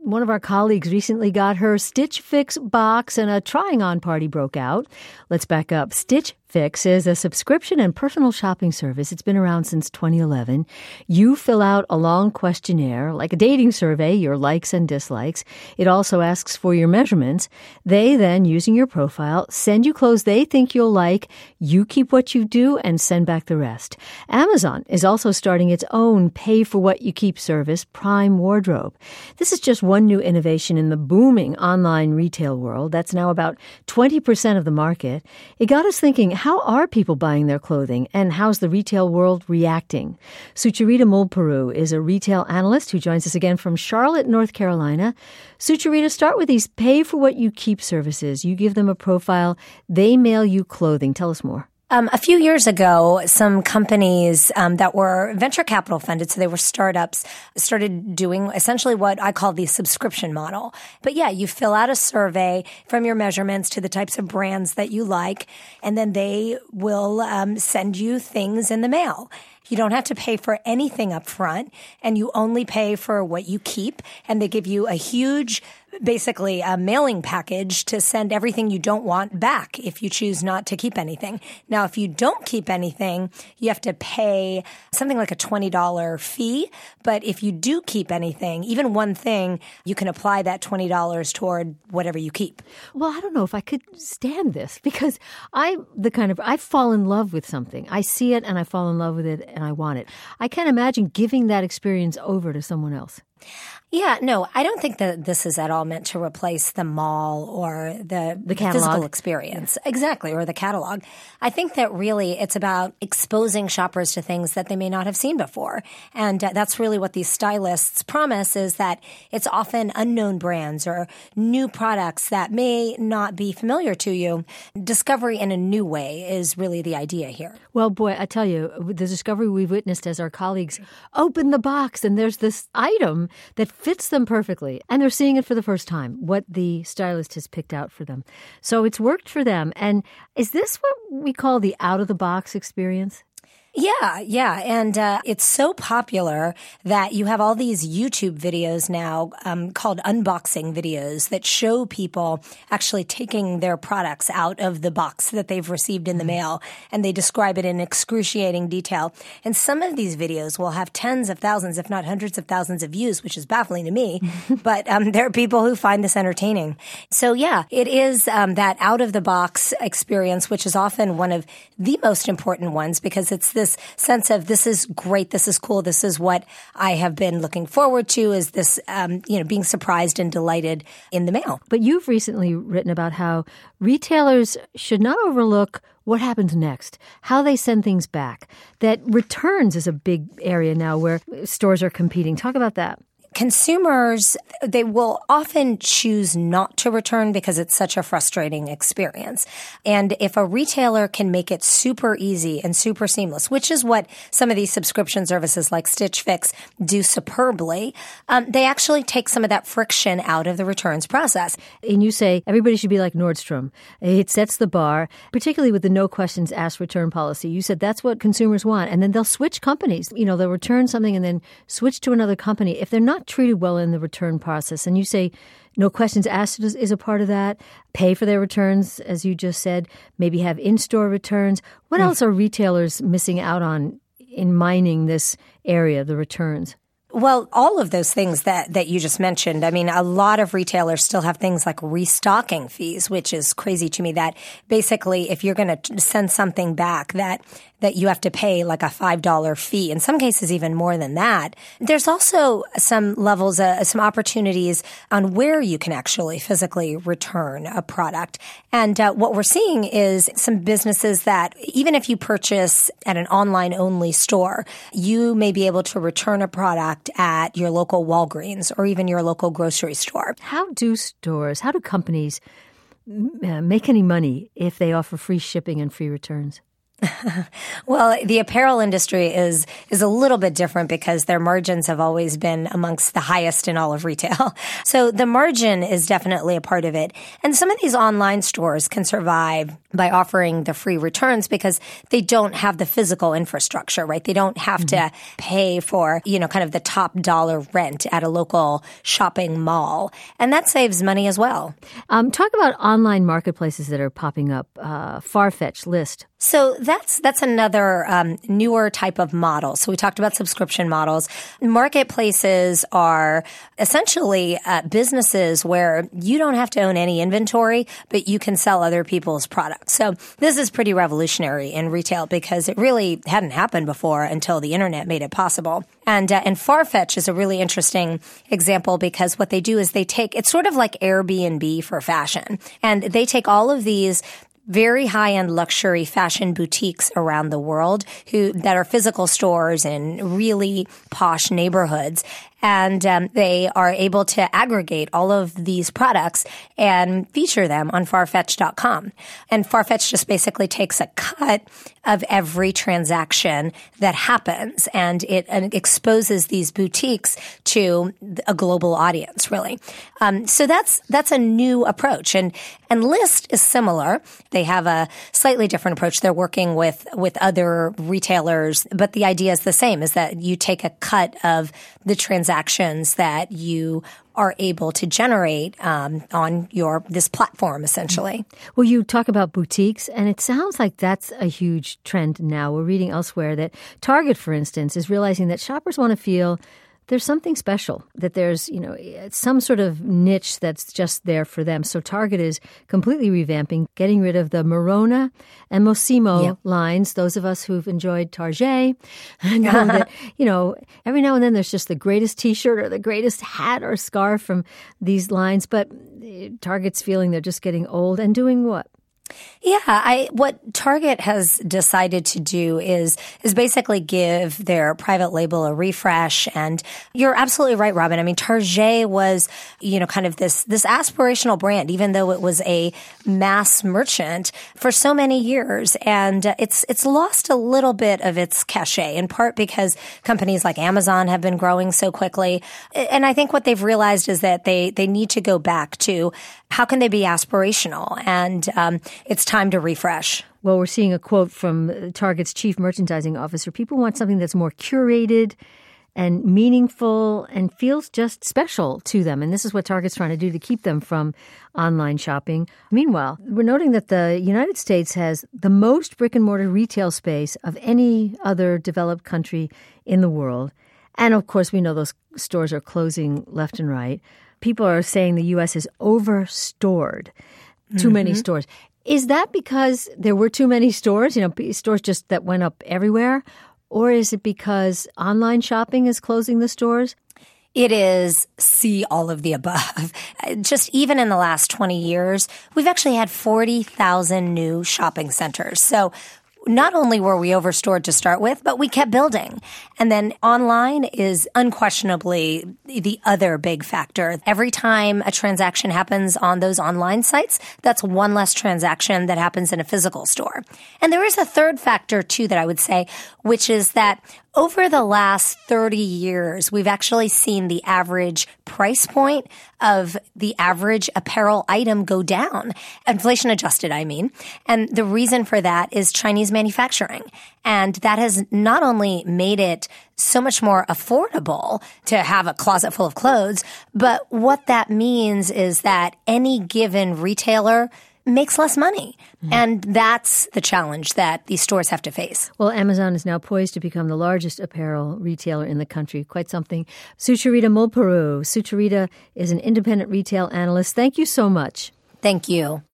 One of our colleagues recently got her Stitch Fix box and a trying on party broke out. Let's back up. Stitch Fix is a subscription and personal shopping service. It's been around since 2011. You fill out a long questionnaire, like a dating survey, your likes and dislikes. It also asks for your measurements. They then, using your profile, send you clothes they think you'll like. You keep what you do and send back the rest. Amazon is also starting its own pay-for-what-you-keep service, Prime Wardrobe. This is just one new innovation in the booming online retail world. That's now about 20% of the market. It got us thinking, how are people buying their clothing and how's the retail world reacting? Sucharita Mulpuru is a retail analyst who joins us again from Charlotte, North Carolina. Sucharita, start with these pay-for-what-you-keep services. You give them a profile. They mail you clothing. Tell us more. A few years ago, some companies that were venture capital funded, so they were startups, started doing essentially what I call the subscription model. But yeah, you fill out a survey from your measurements to the types of brands that you like, and then they will send you things in the mail. You don't have to pay for anything up front, and you only pay for what you keep, and they give you a huge, basically a mailing package to send everything you don't want back if you choose not to keep anything. Now, if you don't keep anything, you have to pay something like a $20 fee. But if you do keep anything, even one thing, you can apply that $20 toward whatever you keep. Well, I don't know if I could stand this because I fall in love with something. I see it and I fall in love with it and I want it. I can't imagine giving that experience over to someone else. Yeah, no, I don't think that this is at all meant to replace the mall or the physical experience. Exactly, or the catalog. I think that really it's about exposing shoppers to things that they may not have seen before. And that's really what these stylists promise, is that it's often unknown brands or new products that may not be familiar to you. Discovery in a new way is really the idea here. Well, boy, I tell you, the discovery we've witnessed as our colleagues open the box and there's this item that fits them perfectly. And they're seeing it for the first time, what the stylist has picked out for them. So it's worked for them. And is this what we call the out-of-the-box experience? Yeah. And it's so popular that you have all these YouTube videos now called unboxing videos that show people actually taking their products out of the box that they've received in the mail, and they describe it in excruciating detail. And some of these videos will have tens of thousands, if not hundreds of thousands of views, which is baffling to me. But there are people who find this entertaining. So yeah, it is that out-of-the-box experience, which is often one of the most important ones because it's this sense of this is great, this is cool, this is what I have been looking forward to, is this, being surprised and delighted in the mail. But you've recently written about how retailers should not overlook what happens next, how they send things back, that returns is a big area now where stores are competing. Talk about that. Consumers, they will often choose not to return because it's such a frustrating experience. And if a retailer can make it super easy and super seamless, which is what some of these subscription services like Stitch Fix do superbly, they actually take some of that friction out of the returns process. And you say everybody should be like Nordstrom. It sets the bar, particularly with the no questions asked return policy. You said that's what consumers want. And then they'll switch companies. They'll return something and then switch to another company if they're not treated well in the return process. And you say no questions asked is a part of that. Pay for their returns, as you just said. Maybe have in-store returns. What else are retailers missing out on in mining this area, the returns? Well, all of those things that you just mentioned. I mean, a lot of retailers still have things like restocking fees, which is crazy to me, that basically if you're going to send something back that you have to pay like a $5 fee, in some cases even more than that. There's also some levels, some opportunities on where you can actually physically return a product. And what we're seeing is some businesses that even if you purchase at an online-only store, you may be able to return a product at your local Walgreens or even your local grocery store. How do companies make any money if they offer free shipping and free returns? Well, the apparel industry is a little bit different because their margins have always been amongst the highest in all of retail. So the margin is definitely a part of it. And some of these online stores can survive by offering the free returns because they don't have the physical infrastructure, right? They don't have to pay for, kind of the top dollar rent at a local shopping mall. And that saves money as well. Talk about online marketplaces that are popping up, Farfetch, Lyst. So that's another newer type of model. So we talked about subscription models. Marketplaces are essentially businesses where you don't have to own any inventory, but you can sell other people's products. So this is pretty revolutionary in retail because it really hadn't happened before until the internet made it possible. And Farfetch is a really interesting example because what they do is it's sort of like Airbnb for fashion. And they take all of these very high-end luxury fashion boutiques around the world that are physical stores in really posh neighborhoods. And they are able to aggregate all of these products and feature them on Farfetch.com. And Farfetch just basically takes a cut of every transaction that happens, and it exposes these boutiques to a global audience, really. So that's a new approach. And Lyst is similar. They have a slightly different approach. They're working with other retailers, but the idea is the same, is that you take a cut of the transactions that you are able to generate on this platform, essentially. Well, you talk about boutiques, and it sounds like that's a huge trend now. We're reading elsewhere that Target, for instance, is realizing that shoppers want to feel there's something special, that there's, some sort of niche that's just there for them. So Target is completely revamping, getting rid of the Merona and Mossimo lines. Those of us who've enjoyed Target know that, every now and then there's just the greatest T-shirt or the greatest hat or scarf from these lines. But Target's feeling they're just getting old and doing what? Yeah, what Target has decided to do is basically give their private label a refresh. And you're absolutely right, Robin. I mean, Target was, kind of this aspirational brand, even though it was a mass merchant for so many years. And it's lost a little bit of its cachet, in part because companies like Amazon have been growing so quickly. And I think what they've realized is that they need to go back to how can they be aspirational? And it's time to refresh. Well, we're seeing a quote from Target's chief merchandising officer. People want something that's more curated and meaningful and feels just special to them. And this is what Target's trying to do to keep them from online shopping. Meanwhile, we're noting that the United States has the most brick-and-mortar retail space of any other developed country in the world. And, of course, we know those stores are closing left and right. People are saying the U.S. is overstored, too many stores. Is that because there were too many stores, stores just that went up everywhere? Or is it because online shopping is closing the stores? It is see all of the above. Just even in the last 20 years, we've actually had 40,000 new shopping centers. So not only were we overstored to start with, but we kept building. And then online is unquestionably the other big factor. Every time a transaction happens on those online sites, that's one less transaction that happens in a physical store. And there is a third factor, too, that I would say, which is that over the last 30 years, we've actually seen the average price point of the average apparel item go down. Inflation adjusted, I mean. And the reason for that is Chinese manufacturing. And that has not only made it so much more affordable to have a closet full of clothes, but what that means is that any given retailer makes less money. And that's the challenge that these stores have to face. Well, Amazon is now poised to become the largest apparel retailer in the country. Quite something. Sucharita Mulpuru. Sucharita is an independent retail analyst. Thank you so much. Thank you.